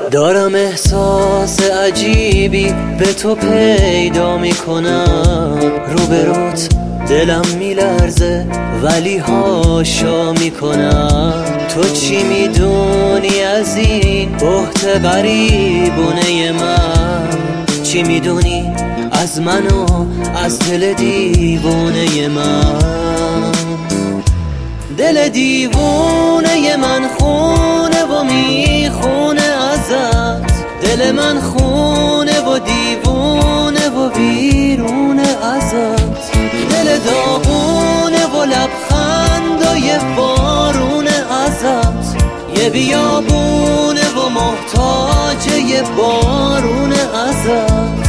دارم احساس عجیبی به تو پیدا میکنم، روبروت دلم میلرزه ولی هاشا میکنم. تو چی میدونی از این بهت غریبونه من؟ چی میدونی از من و از دل دیوونه من؟ دل دیوونه من خونه و میخونه ازت، دل من خونه و دیوونه و ویرونه ازت، دل داغونه و لبخندای بارونه ازت، یه بیابونه و محتاج یه بارونه ازت.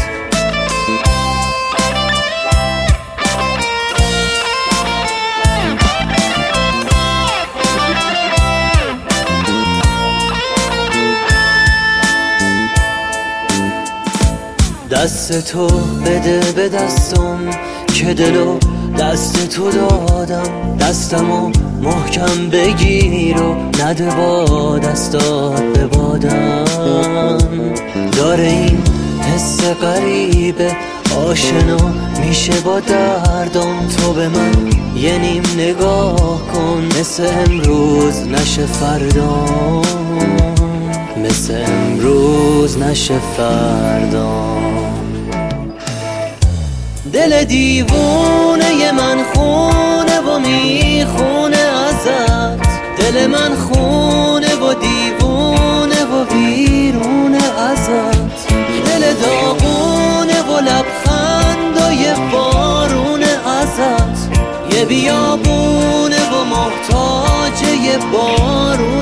دست تو بده به دستم که دلو دست تو دادم، دستمو محکم بگیر و نده با دستات به بادم. داره این حس غریبه آشنا میشه با دردم، تو به من یه نیم نگاه کن، مثل امروز نشه فردا، مثل امروز نشه فردا. دل دیوونه من خونه و میخونه ازت، دل من خونه و دیوونه و ویرونه ازت، دل داغونه و لبخندای بارونه ازت، یه بیابونه و محتاج یه بارونه